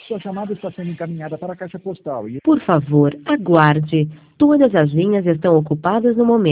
Sua chamada está sendo encaminhada para a caixa postal. Por favor, aguarde. Todas as linhas estão ocupadas no momento.